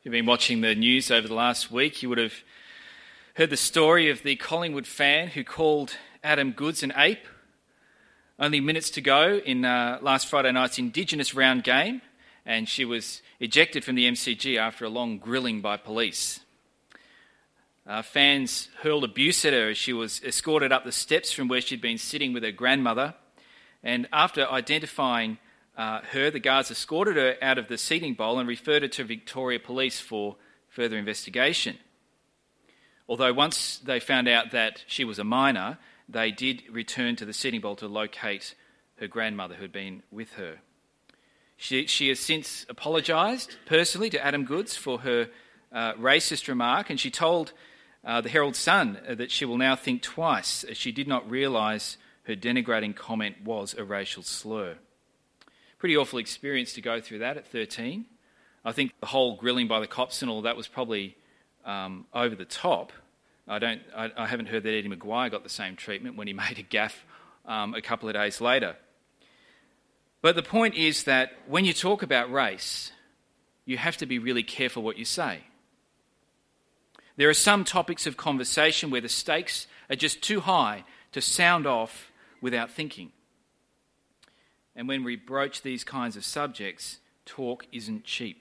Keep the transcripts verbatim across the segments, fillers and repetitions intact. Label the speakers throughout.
Speaker 1: If you've been watching the news over the last week, you would have heard the story of the Collingwood fan who called Adam Goodes an ape only minutes to go in uh, last Friday night's Indigenous round game, and she was ejected from the M C G after a long grilling by police. Uh, fans hurled abuse at her as she was escorted up the steps from where she'd been sitting with her grandmother, and after identifying Uh, her, the guards escorted her out of the seating bowl and referred her to Victoria Police for further investigation. Although once they found out that she was a minor, they did return to the seating bowl to locate her grandmother who had been with her. She, she has since apologised personally to Adam Goodes for her uh, racist remark, and she told uh, the Herald Sun that she will now think twice as she did not realise her denigrating comment was a racial slur. Pretty awful experience to go through that at thirteen. I think the whole grilling by the cops and all that was probably um, over the top. I don't. I, I haven't heard that Eddie Maguire got the same treatment when he made a gaffe um, a couple of days later. But the point is that when you talk about race, you have to be really careful what you say. There are some topics of conversation where the stakes are just too high to sound off without thinking. And when we broach these kinds of subjects, talk isn't cheap.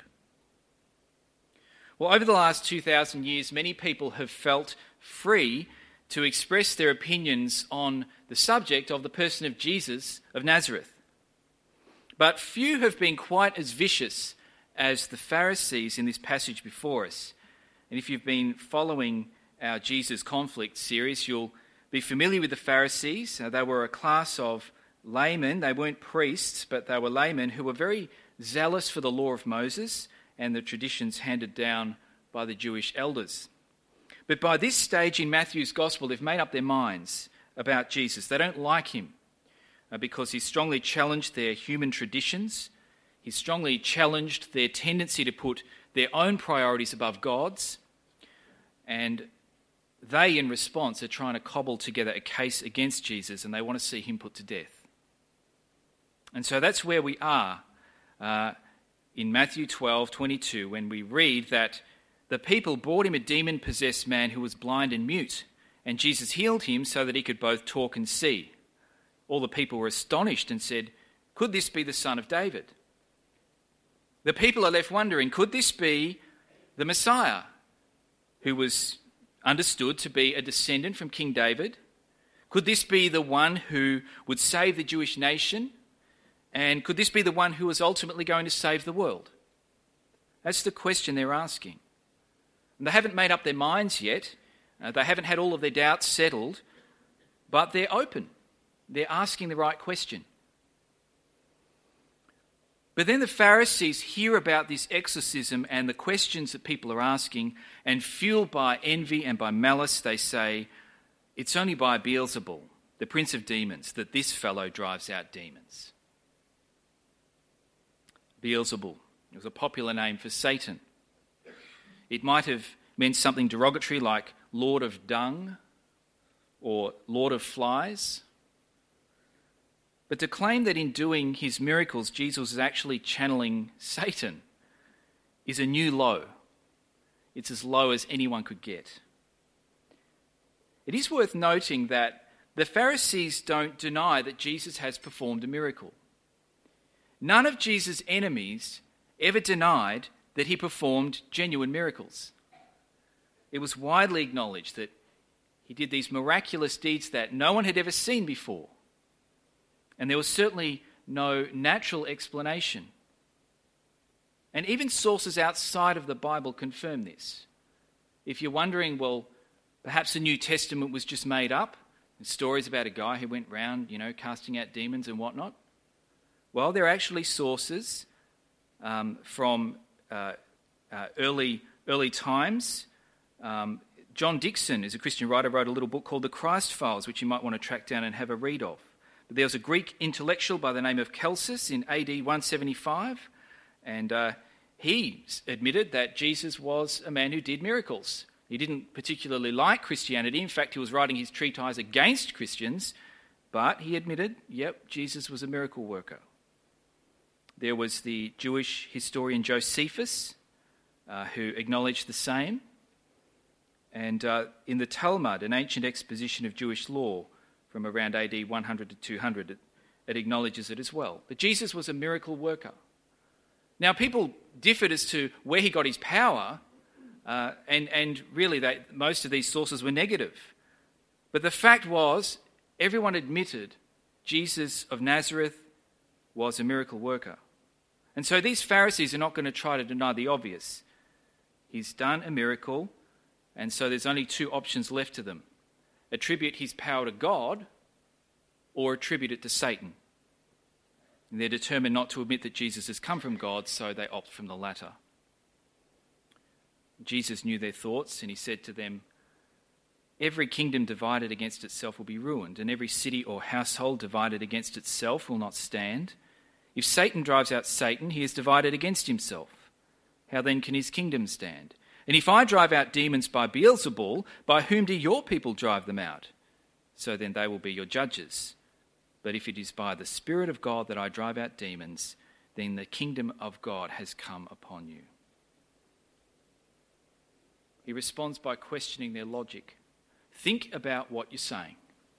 Speaker 1: Well, over the last two thousand years, many people have felt free to express their opinions on the subject of the person of Jesus of Nazareth. But few have been quite as vicious as the Pharisees in this passage before us. And if you've been following our Jesus Conflict series, you'll be familiar with the Pharisees. Uh, they were a class of laymen. They weren't priests, but they were laymen who were very zealous for the law of Moses and the traditions handed down by the Jewish elders. But by this stage in Matthew's Gospel, they've made up their minds about Jesus. They don't like him uh, because he strongly challenged their human traditions. He strongly challenged their tendency to put their own priorities above God's. And they, in response, are trying to cobble together a case against Jesus, and they want to see him put to death. And so that's where we are uh, in Matthew twelve twenty-two, when we read that the people brought him a demon-possessed man who was blind and mute, and Jesus healed him so that he could both talk and see. All the people were astonished and said, "Could this be the son of David?" The people are left wondering, could this be the Messiah, who was understood to be a descendant from King David? Could this be the one who would save the Jewish nation? And could this be the one who was ultimately going to save the world? That's the question they're asking. And they haven't made up their minds yet. Uh, they haven't had all of their doubts settled, but they're open. They're asking the right question. But then the Pharisees hear about this exorcism and the questions that people are asking, and fueled by envy and by malice, they say, "It's only by Beelzebul, the prince of demons, that this fellow drives out demons." Beelzebul. It was a popular name for Satan. It might have meant something derogatory like Lord of Dung or Lord of Flies. But to claim that in doing his miracles, Jesus is actually channeling Satan is a new low. It's as low as anyone could get. It is worth noting that the Pharisees don't deny that Jesus has performed a miracle. None of Jesus' enemies ever denied that he performed genuine miracles. It was widely acknowledged that he did these miraculous deeds that no one had ever seen before. And there was certainly no natural explanation. And even sources outside of the Bible confirm this. If you're wondering, well, perhaps the New Testament was just made up, and stories about a guy who went round, you know, casting out demons and whatnot. Well, there are actually sources um, from uh, uh, early early times. Um, John Dickson is a Christian writer, wrote a little book called The Christ Files, which you might want to track down and have a read of. But there was a Greek intellectual by the name of Celsus in A D one seventy-five, and uh, he admitted that Jesus was a man who did miracles. He didn't particularly like Christianity. In fact, he was writing his treatise against Christians, but he admitted, yep, Jesus was a miracle worker. There was the Jewish historian Josephus, uh, who acknowledge the same. And uh, in the Talmud, an ancient exposition of Jewish law from around A D one hundred to two hundred, it, it acknowledges it as well. But Jesus was a miracle worker. Now, people differed as to where he got his power, uh, and, and really they, most of these sources were negative. But the fact was, everyone admitted Jesus of Nazareth was a miracle worker. And so these Pharisees are not going to try to deny the obvious. He's done a miracle, and so there's only two options left to them. Attribute his power to God or attribute it to Satan. And they're determined not to admit that Jesus has come from God, so they opt from the latter. Jesus knew their thoughts, and he said to them, "Every kingdom divided against itself will be ruined, and every city or household divided against itself will not stand. If Satan drives out Satan, he is divided against himself. How then can his kingdom stand? And if I drive out demons by Beelzebul, by whom do your people drive them out? So then they will be your judges. But if it is by the Spirit of God that I drive out demons, then the kingdom of God has come upon you." He responds by questioning their logic. Think about what you're saying.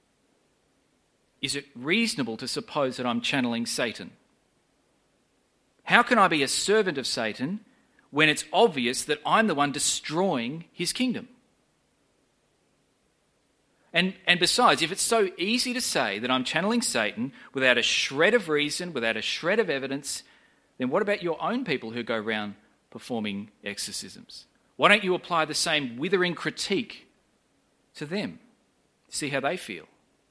Speaker 1: Is it reasonable to suppose that I'm channeling Satan? How can I be a servant of Satan when it's obvious that I'm the one destroying his kingdom? And, and besides, if it's so easy to say that I'm channeling Satan without a shred of reason, without a shred of evidence, then what about your own people who go around performing exorcisms? Why don't you apply the same withering critique to them? See how they feel.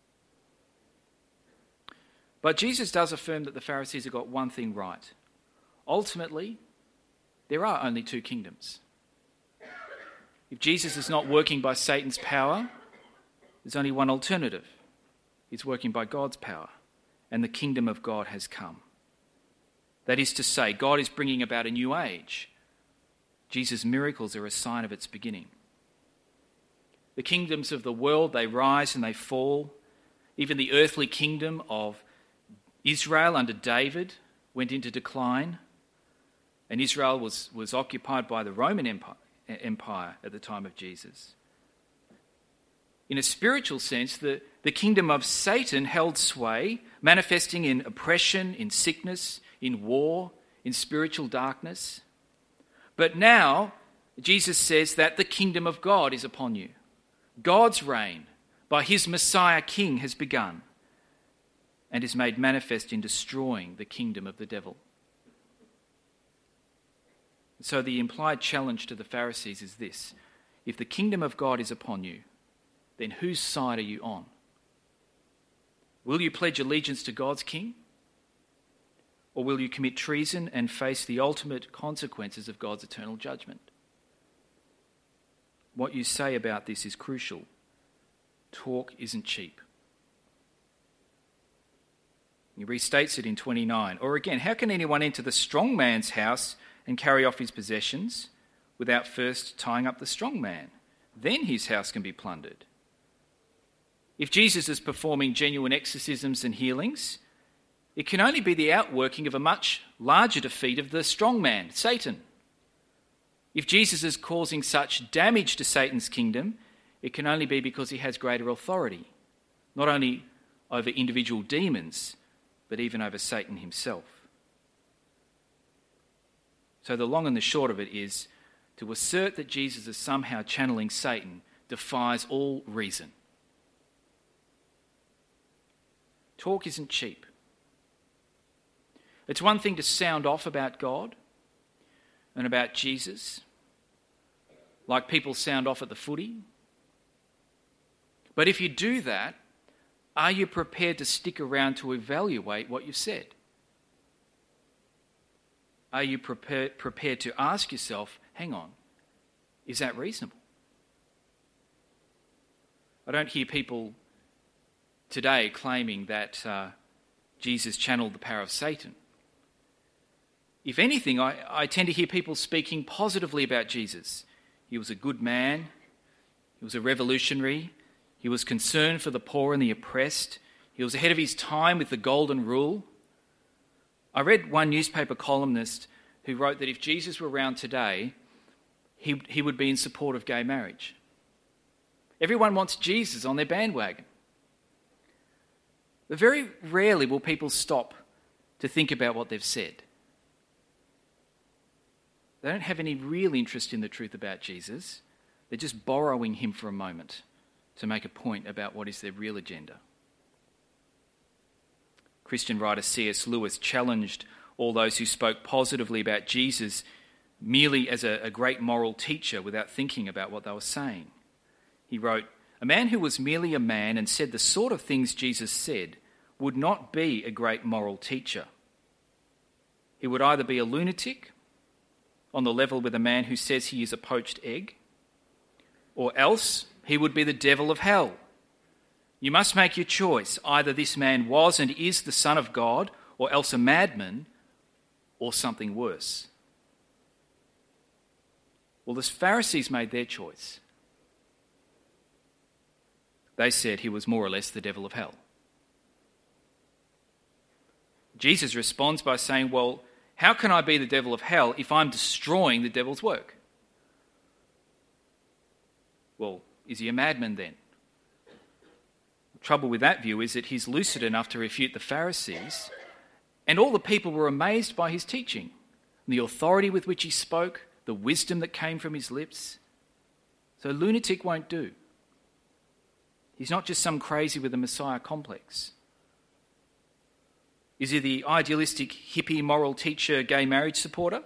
Speaker 1: But Jesus does affirm that the Pharisees have got one thing right. Ultimately, there are only two kingdoms. If Jesus is not working by Satan's power, there's only one alternative. He's working by God's power, and the kingdom of God has come. That is to say, God is bringing about a new age. Jesus' miracles are a sign of its beginning. The kingdoms of the world, they rise and they fall. Even the earthly kingdom of Israel under David went into decline. And Israel was, was occupied by the Roman Empire, Empire at the time of Jesus. In a spiritual sense, the, the kingdom of Satan held sway, manifesting in oppression, in sickness, in war, in spiritual darkness. But now, Jesus says that the kingdom of God is upon you. God's reign by his Messiah King has begun and is made manifest in destroying the kingdom of the devil. So the implied challenge to the Pharisees is this: if the kingdom of God is upon you, then whose side are you on? Will you pledge allegiance to God's king? Or will you commit treason and face the ultimate consequences of God's eternal judgment? What you say about this is crucial. Talk isn't cheap. He restates it in twenty-nine. Or again, how can anyone enter the strong man's house and carry off his possessions without first tying up the strong man? Then his house can be plundered. If Jesus is performing genuine exorcisms and healings, it can only be the outworking of a much larger defeat of the strong man, Satan. If Jesus is causing such damage to Satan's kingdom, it can only be because he has greater authority, not only over individual demons, but even over Satan himself. So the long and the short of it is, to assert that Jesus is somehow channeling Satan defies all reason. Talk isn't cheap. It's one thing to sound off about God and about Jesus, like people sound off at the footy. But if you do that, are you prepared to stick around to evaluate what you've said? Are you prepared, prepared to ask yourself, hang on, is that reasonable? I don't hear people today claiming that uh, Jesus channeled the power of Satan. If anything, I, I tend to hear people speaking positively about Jesus. He was a good man. He was a revolutionary. He was concerned for the poor and the oppressed. He was ahead of his time with the golden rule. I read one newspaper columnist who wrote that if Jesus were around today, he, he would be in support of gay marriage. Everyone wants Jesus on their bandwagon. But very rarely will people stop to think about what they've said. They don't have any real interest in the truth about Jesus. They're just borrowing him for a moment to make a point about what is their real agenda. Christian writer C S Lewis challenged all those who spoke positively about Jesus merely as a, a great moral teacher without thinking about what they were saying. He wrote, "A man who was merely a man and said the sort of things Jesus said would not be a great moral teacher. He would either be a lunatic, on the level with a man who says he is a poached egg, or else he would be the devil of hell. You must make your choice. Either this man was and is the Son of God, or else a madman, or something worse." Well, the Pharisees made their choice. They said he was more or less the devil of hell. Jesus responds by saying, well, how can I be the devil of hell if I'm destroying the devil's work? Well, is he a madman then? The trouble with that view is that he's lucid enough to refute the Pharisees, and all the people were amazed by his teaching, the authority with which he spoke, the wisdom that came from his lips. So lunatic won't do. He's not just some crazy with a Messiah complex. Is he the idealistic, hippie, moral teacher, gay marriage supporter?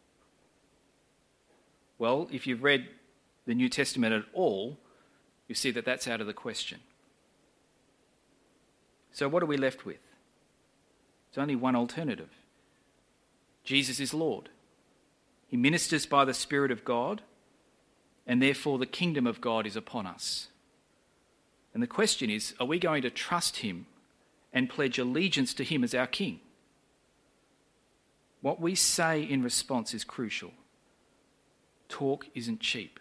Speaker 1: Well, if you've read the New Testament at all, you see that that's out of the question. So what are we left with? There's only one alternative. Jesus is Lord. He ministers by the Spirit of God, and therefore the kingdom of God is upon us. And the question is, are we going to trust him and pledge allegiance to him as our king? What we say in response is crucial. Talk isn't cheap.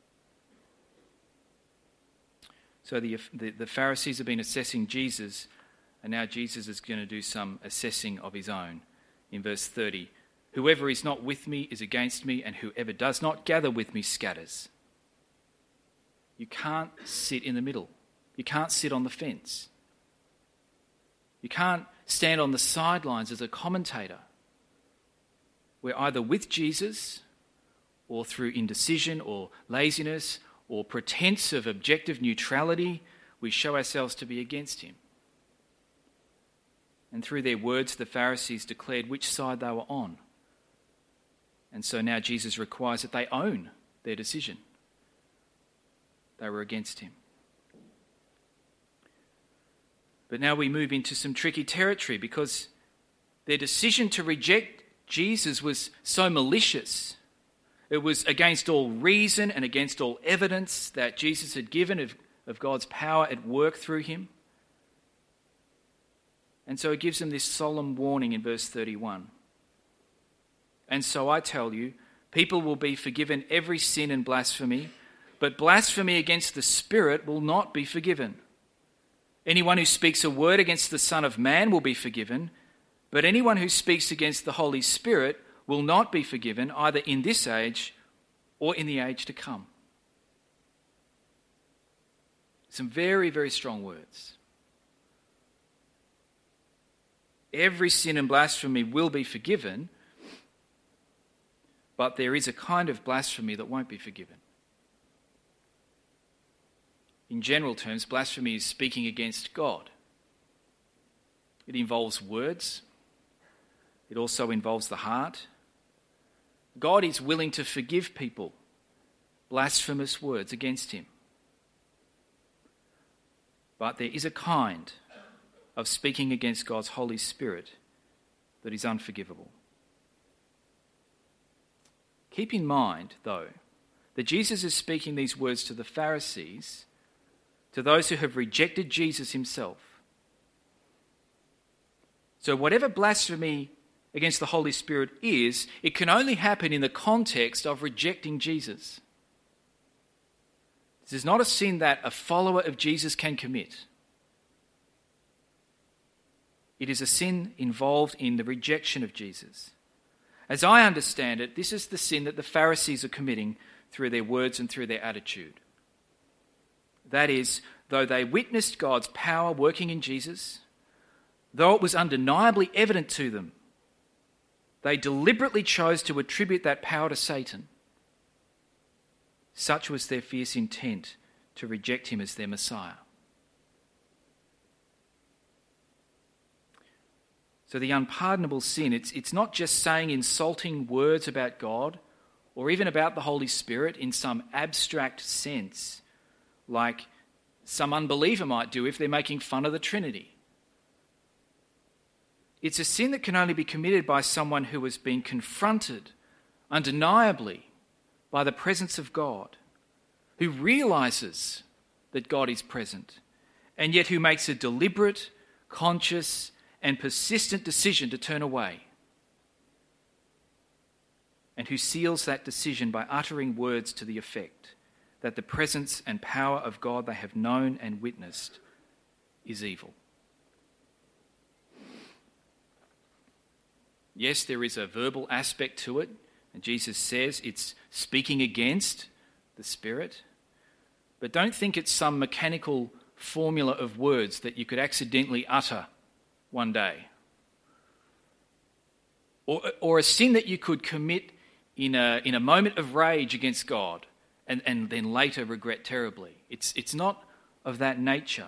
Speaker 1: So the, the, the Pharisees have been assessing Jesus, and now Jesus is going to do some assessing of his own. In verse thirty, "Whoever is not with me is against me, and whoever does not gather with me scatters." You can't sit in the middle. You can't sit on the fence. You can't stand on the sidelines as a commentator. We're either with Jesus, or through indecision or laziness or pretense of objective neutrality, we show ourselves to be against him. And through their words, the Pharisees declared which side they were on. And so now Jesus requires that they own their decision. They were against him. But now we move into some tricky territory, because their decision to reject Jesus was so malicious. It was against all reason and against all evidence that Jesus had given of, of God's power at work through him. And so it gives them this solemn warning in verse thirty-one. "And so I tell you, people will be forgiven every sin and blasphemy, but blasphemy against the Spirit will not be forgiven. Anyone who speaks a word against the Son of Man will be forgiven, but anyone who speaks against the Holy Spirit will not be forgiven, either in this age or in the age to come." Some very, very strong words. Every sin and blasphemy will be forgiven, but there is a kind of blasphemy that won't be forgiven. In general terms, blasphemy is speaking against God. It involves words. It also involves the heart. God is willing to forgive people blasphemous words against him. But there is a kind of speaking against God's Holy Spirit that is unforgivable. Keep in mind, though, that Jesus is speaking these words to the Pharisees, to those who have rejected Jesus himself. So whatever blasphemy against the Holy Spirit is, it can only happen in the context of rejecting Jesus. This is not a sin that a follower of Jesus can commit. It is a sin involved in the rejection of Jesus. As I understand it, this is the sin that the Pharisees are committing through their words and through their attitude. That is, though they witnessed God's power working in Jesus, though it was undeniably evident to them, they deliberately chose to attribute that power to Satan. Such was their fierce intent to reject him as their Messiah. So the unpardonable sin, it's, it's not just saying insulting words about God or even about the Holy Spirit in some abstract sense, like some unbeliever might do if they're making fun of the Trinity. It's a sin that can only be committed by someone who has been confronted undeniably by the presence of God, who realizes that God is present, and yet who makes a deliberate, conscious, and persistent decision to turn away, and who seals that decision by uttering words to the effect that the presence and power of God they have known and witnessed is evil. Yes, there is a verbal aspect to it, and Jesus says it's speaking against the Spirit, but don't think it's some mechanical formula of words that you could accidentally utter one day. Or, or a sin that you could commit in a, in a moment of rage against God and, and then later regret terribly. It's, it's not of that nature.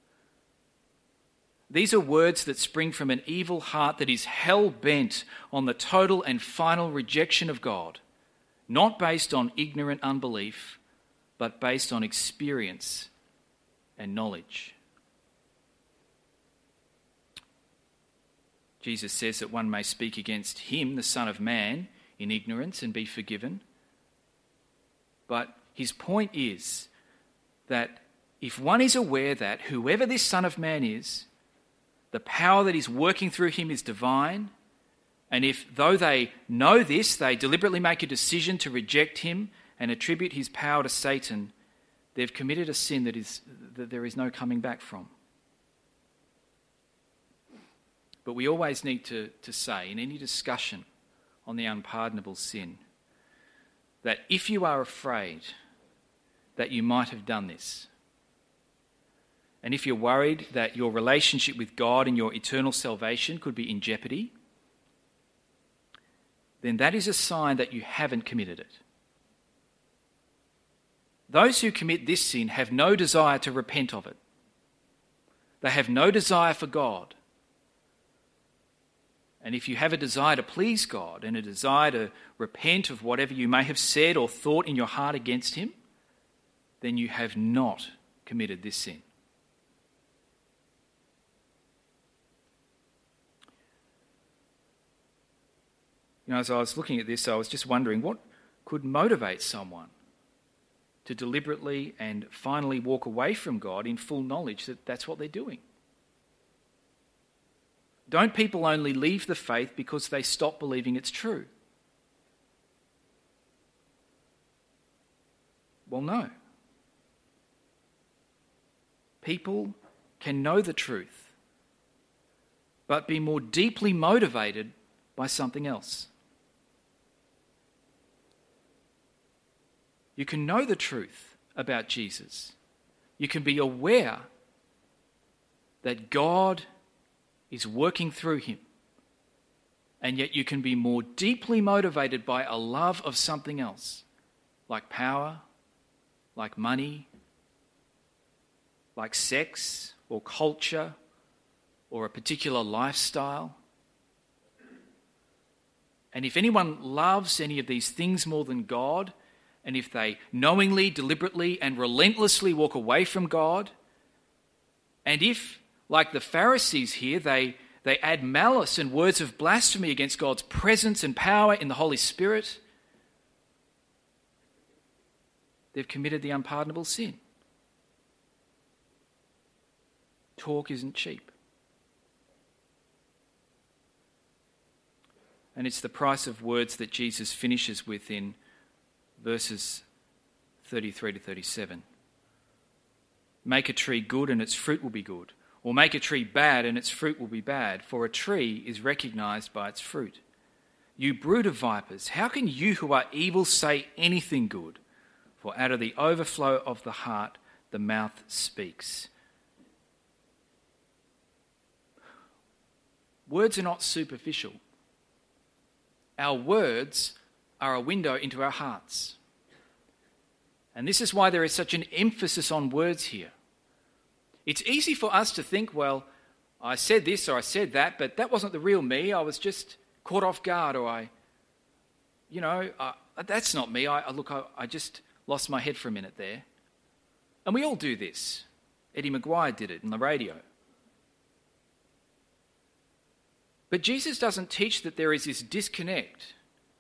Speaker 1: These are words that spring from an evil heart that is hell-bent on the total and final rejection of God, not based on ignorant unbelief, but based on experience and knowledge. Jesus says that one may speak against him, the Son of Man, in ignorance and be forgiven. But his point is that if one is aware that whoever this Son of Man is, the power that is working through him is divine, and if, though they know this, they deliberately make a decision to reject him and attribute his power to Satan, they've committed a sin that is that there is no coming back from. But we always need to, to say, in any discussion on the unpardonable sin, that if you are afraid that you might have done this, and if you're worried that your relationship with God and your eternal salvation could be in jeopardy, then that is a sign that you haven't committed it. Those who commit this sin have no desire to repent of it. They have no desire for God. And if you have a desire to please God and a desire to repent of whatever you may have said or thought in your heart against him, then you have not committed this sin. You know, as I was looking at this, I was just wondering what could motivate someone to deliberately and finally walk away from God in full knowledge that that's what they're doing. Don't people only leave the faith because they stop believing it's true? Well, no. People can know the truth, but be more deeply motivated by something else. You can know the truth about Jesus. You can be aware that God is working through him. And yet you can be more deeply motivated by a love of something else, like power, like money, like sex or culture or a particular lifestyle. And if anyone loves any of these things more than God, and if they knowingly, deliberately, and relentlessly walk away from God, and if, like the Pharisees here, they, they add malice and words of blasphemy against God's presence and power in the Holy Spirit, they've committed the unpardonable sin. Talk isn't cheap. And it's the price of words that Jesus finishes with in verses thirty-three to thirty-seven. Make a tree good and its fruit will be good, or make a tree bad and its fruit will be bad, for a tree is recognized by its fruit. You brood of vipers, how can you who are evil say anything good? For out of the overflow of the heart, the mouth speaks. Words are not superficial. Our words are a window into our hearts. And this is why there is such an emphasis on words here. It's easy for us to think, well, I said this or I said that, but that wasn't the real me. I was just caught off guard, or I, you know, uh, that's not me. I, I look, I, I just lost my head for a minute there. And we all do this. Eddie Maguire did it in the radio. But Jesus doesn't teach that there is this disconnect.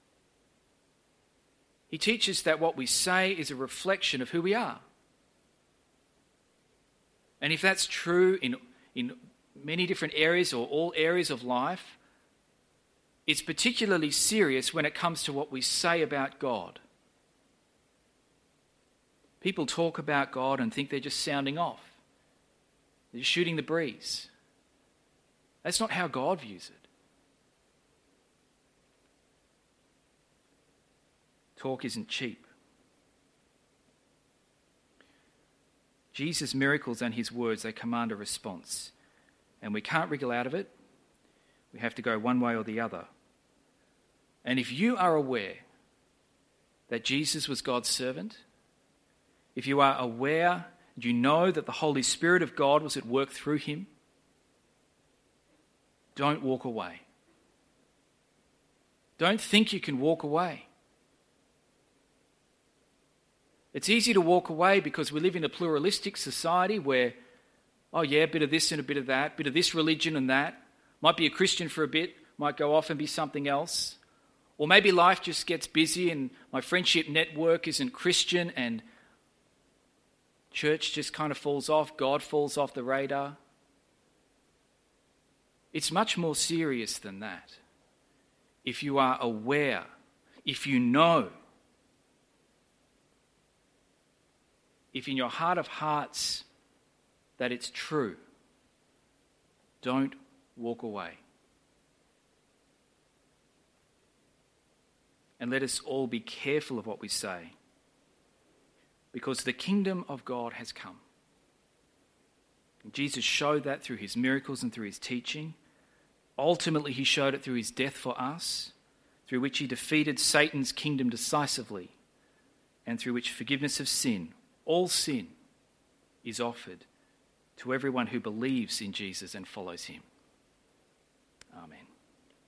Speaker 1: He teaches that what we say is a reflection of who we are. And if that's true in, in many different areas or all areas of life, it's particularly serious when it comes to what we say about God. People talk about God and think they're just sounding off. They're just shooting the breeze. That's not how God views it. Talk isn't cheap. Jesus' miracles and his words, they command a response. And we can't wriggle out of it. We have to go one way or the other. And if you are aware that Jesus was God's servant, if you are aware and you know that the Holy Spirit of God was at work through him, don't walk away. Don't think you can walk away. It's easy to walk away because we live in a pluralistic society where, oh yeah, a bit of this and a bit of that, bit of this religion and that. Might be a Christian for a bit, might go off and be something else. Or maybe life just gets busy and my friendship network isn't Christian and church just kind of falls off, God falls off the radar. It's much more serious than that. If you are aware, if you know, if in your heart of hearts that it's true, don't walk away. And let us all be careful of what we say, because the kingdom of God has come. And Jesus showed that through his miracles and through his teaching. Ultimately, he showed it through his death for us, through which he defeated Satan's kingdom decisively, and through which forgiveness of sin, all sin, is offered to everyone who believes in Jesus and follows him.